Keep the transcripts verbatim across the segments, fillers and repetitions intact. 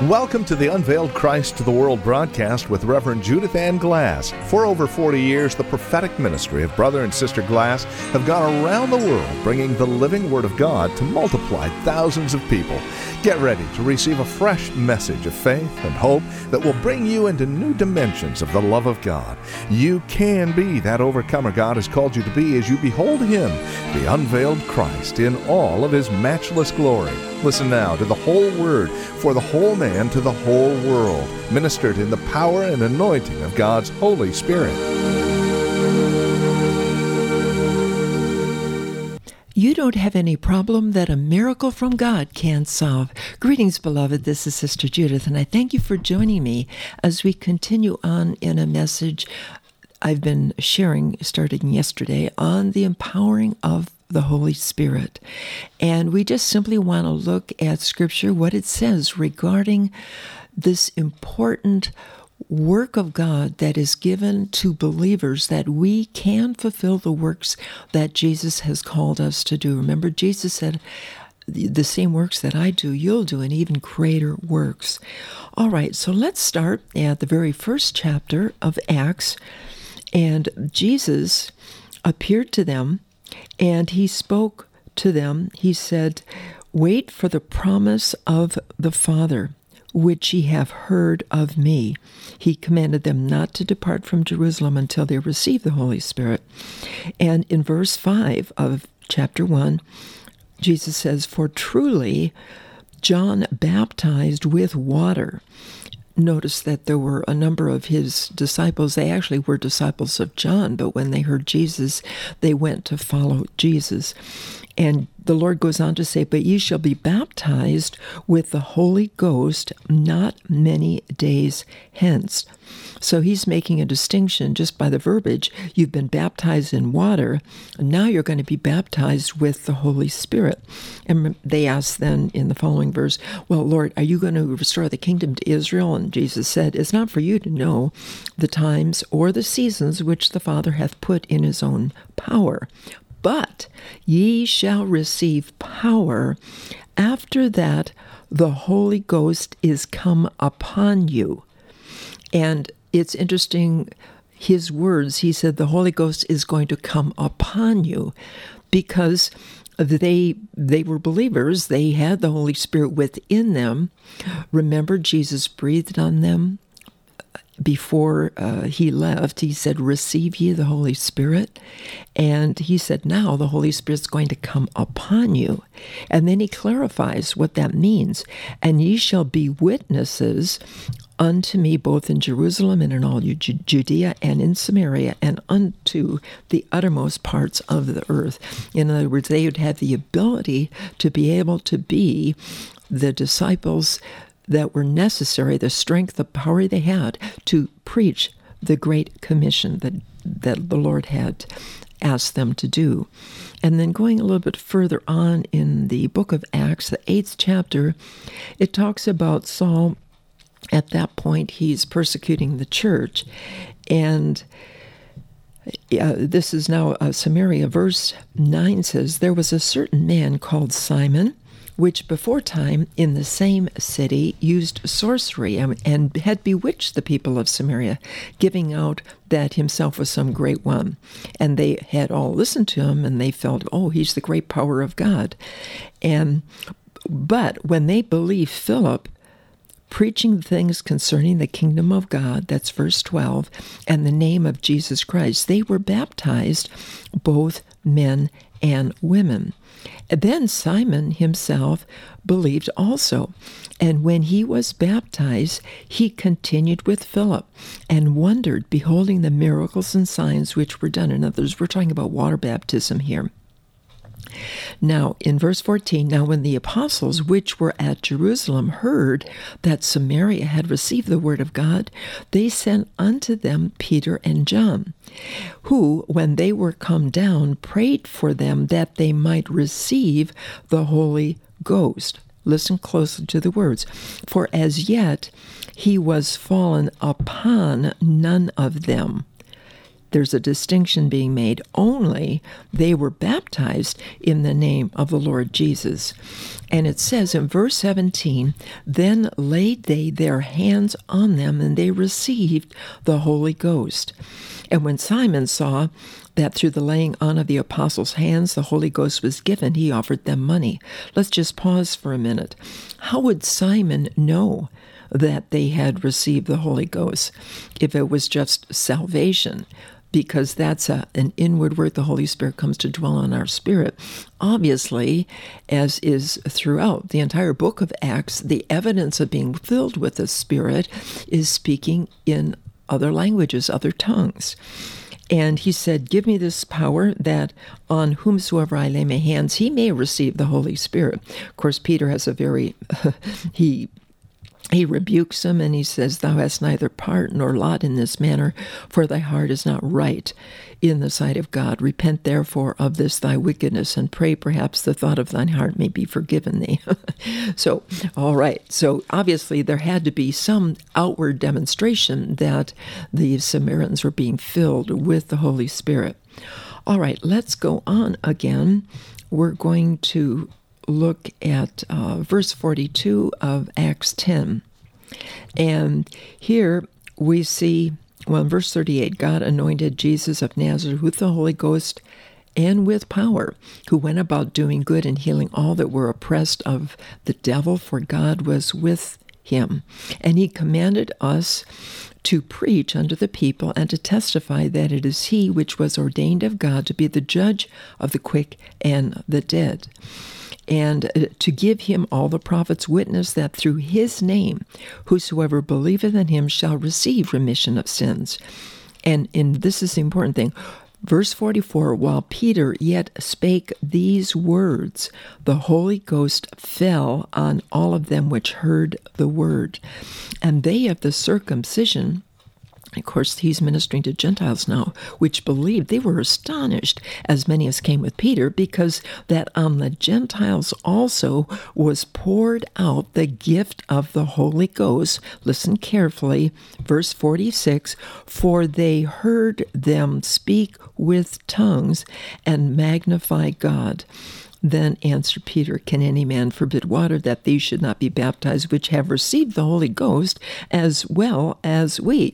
Welcome to the Unveiled Christ to the World broadcast with Reverend Judith Ann Glass. For over forty years, the prophetic ministry of Brother and Sister Glass have gone around the world bringing the living Word of God to multiply thousands of people. Get ready to receive a fresh message of faith and hope that will bring you into new dimensions of the love of God. You can be that overcomer God has called you to be as you behold Him, the unveiled Christ, in all of His matchless glory. Listen now to the whole Word for the whole man to the whole world, ministered in the power and anointing of God's Holy Spirit. You don't have any problem that a miracle from God can't solve. Greetings, beloved. This is Sister Judith, and I thank you for joining me as we continue on in a message I've been sharing starting yesterday on the empowering of the Holy Spirit. And we just simply want to look at Scripture, what it says regarding this important work of God that is given to believers, that we can fulfill the works that Jesus has called us to do. Remember, Jesus said, the same works that I do, you'll do, and even greater works. All right, so let's start at the very first chapter of Acts. And Jesus appeared to them, and he spoke to them. He said, "Wait for the promise of the Father, which ye have heard of me." He commanded them not to depart from Jerusalem until they receive the Holy Spirit. And in verse five of chapter one, Jesus says, "For truly John baptized with water." Notice that there were a number of his disciples. They actually were disciples of John, but when they heard Jesus, they went to follow Jesus. And the Lord goes on to say, "But ye shall be baptized with the Holy Ghost not many days hence." So he's making a distinction just by the verbiage. You've been baptized in water, and now you're going to be baptized with the Holy Spirit. And they asked then in the following verse, "Well, Lord, are you going to restore the kingdom to Israel?" And Jesus said, "It's not for you to know the times or the seasons which the Father hath put in his own power. But ye shall receive power after that the Holy Ghost is come upon you." And it's interesting, his words, he said, the Holy Ghost is going to come upon you, because they they were believers. They had the Holy Spirit within them. Remember, Jesus breathed on them before uh, he left. He said, "Receive ye the Holy Spirit." And he said, now the Holy Spirit's going to come upon you. And then he clarifies what that means. "And ye shall be witnesses unto me both in Jerusalem and in all Judea and in Samaria and unto the uttermost parts of the earth." In other words, they would have the ability to be able to be the disciples that were necessary, the strength, the power they had to preach the Great Commission that, that the Lord had asked them to do. And then going a little bit further on in the book of Acts, the eighth chapter, it talks about Saul. At that point, he's persecuting the church. And uh, this is now uh, Samaria. Verse nine says, "There was a certain man called Simon, which before time in the same city used sorcery and, and had bewitched the people of Samaria, giving out that himself was some great one. And they had all listened to him, and they felt, oh, he's the great power of God. And but when they believed Philip, preaching things concerning the kingdom of God," that's verse twelve, "and the name of Jesus Christ, they were baptized, both men and women. And then Simon himself believed also, and when he was baptized, he continued with Philip, and wondered, beholding the miracles and signs which were done." In other words, we're talking about water baptism here. Now, in verse fourteen, "Now when the apostles which were at Jerusalem heard that Samaria had received the word of God, they sent unto them Peter and John, who, when they were come down, prayed for them that they might receive the Holy Ghost." Listen closely to the words. "For as yet he was fallen upon none of them." there's a distinction being made. Only they were baptized in the name of the Lord Jesus. And it says in verse seventeen, then laid they their hands on them, and they received the Holy Ghost. And when Simon saw that through the laying on of the apostles' hands the Holy Ghost was given, he offered them money. Let's just pause for a minute. How would Simon know that they had received the Holy Ghost if it was just salvation? Because that's a, an inward work. The Holy Spirit comes to dwell on our spirit. Obviously, as is throughout the entire book of Acts, the evidence of being filled with the Spirit is speaking in other languages, other tongues. And he said, give me this power that on whomsoever I lay my hands, he may receive the Holy Spirit. Of course, Peter has a very, he He rebukes him, and he says, thou hast neither part nor lot in this manner, for thy heart is not right in the sight of God. Repent therefore of this thy wickedness, and pray perhaps the thought of thine heart may be forgiven thee. So, all right. So obviously there had to be some outward demonstration that the Samaritans were being filled with the Holy Spirit. All right, let's go on again. We're going to look at uh, verse forty-two of Acts ten. And here we see, well, in verse thirty-eight, God anointed Jesus of Nazareth with the Holy Ghost and with power, who went about doing good and healing all that were oppressed of the devil, for God was with him. And he commanded us to preach unto the people and to testify that it is he which was ordained of God to be the judge of the quick and the dead. And to give him all the prophets witness that through his name whosoever believeth in him shall receive remission of sins. And, and this is the important thing. Verse forty-four, while Peter yet spake these words, the Holy Ghost fell on all of them which heard the word. And they of the circumcision, of course, he's ministering to Gentiles now, which believed, they were astonished, as many as came with Peter, because that on the Gentiles also was poured out the gift of the Holy Ghost. Listen carefully, verse forty-six, for they heard them speak with tongues and magnify God. Then answered Peter, can any man forbid water that these should not be baptized, which have received the Holy Ghost as well as we?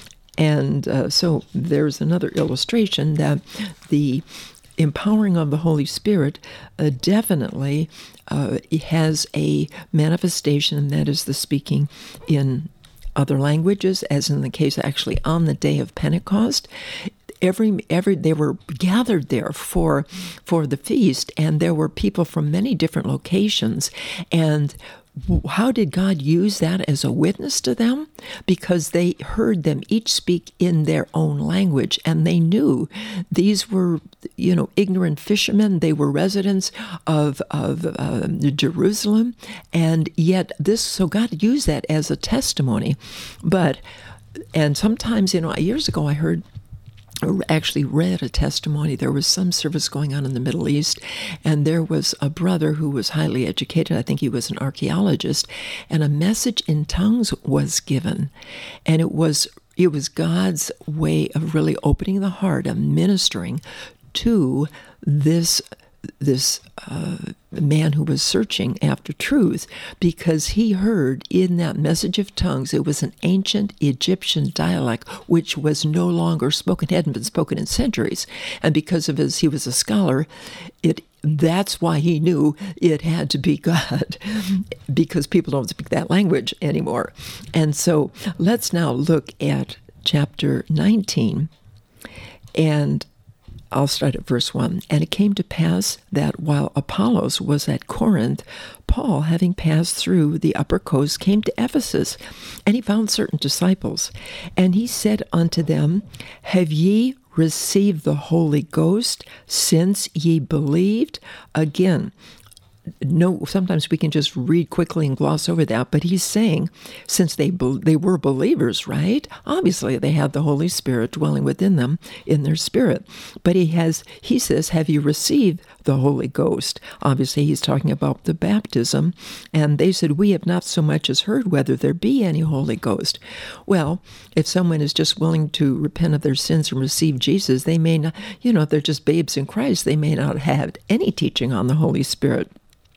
And uh, so there's another illustration that the empowering of the Holy Spirit uh, definitely uh, has a manifestation, and that is the speaking in other languages, as in the case actually on the day of Pentecost. Every every they were gathered there for for the feast, and there were people from many different locations. And how did God use that as a witness to them? Because they heard them each speak in their own language, and they knew these were, you know, ignorant fishermen. They were residents of of uh, Jerusalem, and yet this. So God used that as a testimony. But and sometimes, you know, years ago I heard. actually read a testimony. There was some service going on in the Middle East, and there was a brother who was highly educated. I think he was an archaeologist, and a message in tongues was given, and it was it was God's way of really opening the heart and ministering to this this uh, man who was searching after truth, because he heard in that message of tongues, it was an ancient Egyptian dialect which was no longer spoken, hadn't been spoken in centuries. And because of his, he was a scholar, it that's why he knew it had to be God, because people don't speak that language anymore. And so let's now look at chapter nineteen, and I'll start at verse one. And it came to pass that while Apollos was at Corinth, Paul, having passed through the upper coast, came to Ephesus, and he found certain disciples. And he said unto them, have ye received the Holy Ghost since ye believed? Again, no, sometimes we can just read quickly and gloss over that, but he's saying, since they be, they were believers, right? Obviously, they had the Holy Spirit dwelling within them in their spirit. But he has, he says, have you received the Holy Ghost? Obviously, he's talking about the baptism, and they said, we have not so much as heard whether there be any Holy Ghost. Well, if someone is just willing to repent of their sins and receive Jesus, they may not, you know, if they're just babes in Christ, they may not have any teaching on the Holy Spirit.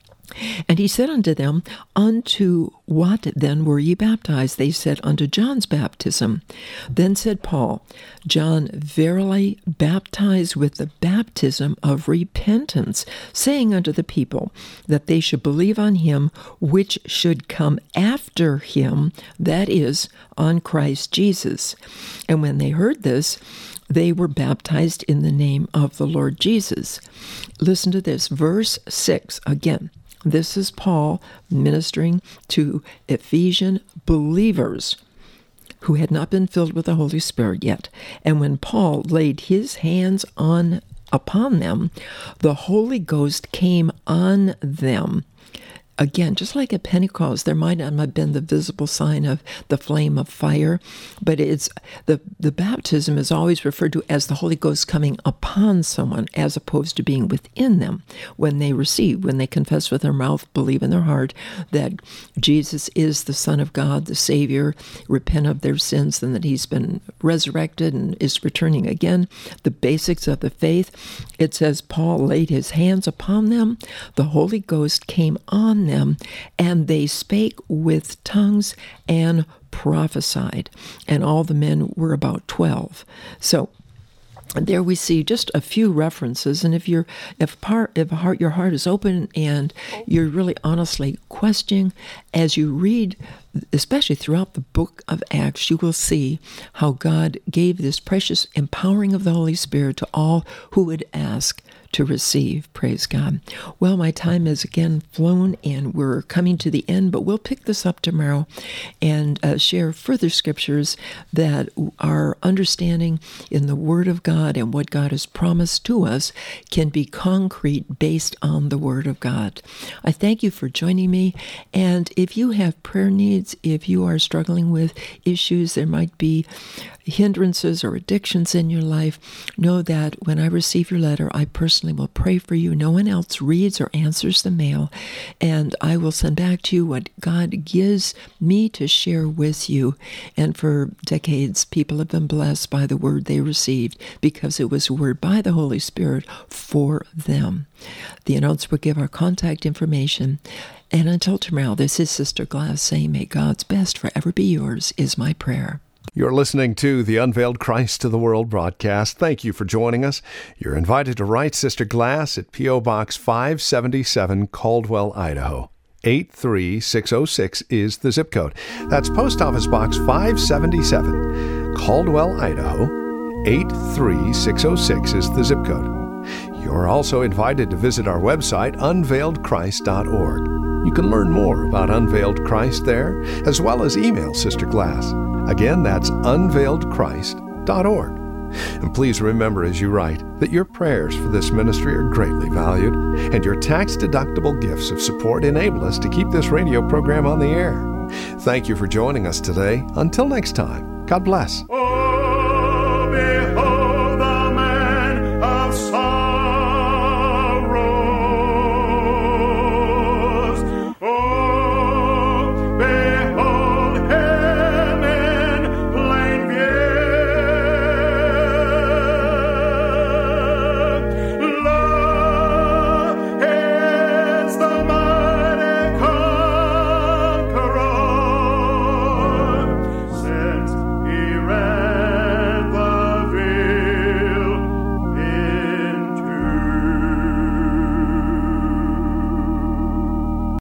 And he said unto them, unto what then were ye baptized? They said, unto John's baptism. Then said Paul, John verily baptized with the baptism of repentance, saying unto the people that they should believe on him which should come after him, that is, on Christ Jesus. And when they heard this, they were baptized in the name of the Lord Jesus. Listen to this, verse six again. This is Paul ministering to Ephesian believers who had not been filled with the Holy Spirit yet. And when Paul laid his hands on upon them, the Holy Ghost came on them. Again, just like at Pentecost, there might not have been the visible sign of the flame of fire, but it's the, the baptism is always referred to as the Holy Ghost coming upon someone as opposed to being within them when they receive, when they confess with their mouth, believe in their heart that Jesus is the Son of God, the Savior, repent of their sins, and that he's been resurrected and is returning again. The basics of the faith, it says Paul laid his hands upon them, the Holy Ghost came on them, and they spake with tongues and prophesied. And all the men were about twelve. So there we see just a few references, and if you're if part if heart your heart is open and you're really honestly questioning as you read, especially throughout the book of Acts, you will see how God gave this precious empowering of the Holy Spirit to all who would ask to receive. Praise God. Well, my time has again flown, and we're coming to the end, but we'll pick this up tomorrow and uh, share further scriptures that our understanding in the Word of God and what God has promised to us can be concrete based on the Word of God. I thank you for joining me, and if you have prayer needs, if you are struggling with issues, there might be hindrances or addictions in your life, know that when I receive your letter, I personally will pray for you. No one else reads or answers the mail, and I will send back to you what God gives me to share with you. And for decades, people have been blessed by the word they received because it was a word by the Holy Spirit for them. The announcer will give our contact information. And until tomorrow, this is Sister Glass saying, may God's best forever be yours, is my prayer. You're listening to the Unveiled Christ to the World broadcast. Thank you for joining us. You're invited to write Sister Glass at P O. Box five seventy-seven, Caldwell, Idaho. eight three six oh six is the zip code. That's Post Office Box five seventy-seven, Caldwell, Idaho. eight three six oh six is the zip code. You're also invited to visit our website, unveiled christ dot org. You can learn more about Unveiled Christ there, as well as email Sister Glass. Again, that's unveiled christ dot org. And please remember as you write that your prayers for this ministry are greatly valued, and your tax-deductible gifts of support enable us to keep this radio program on the air. Thank you for joining us today. Until next time, God bless.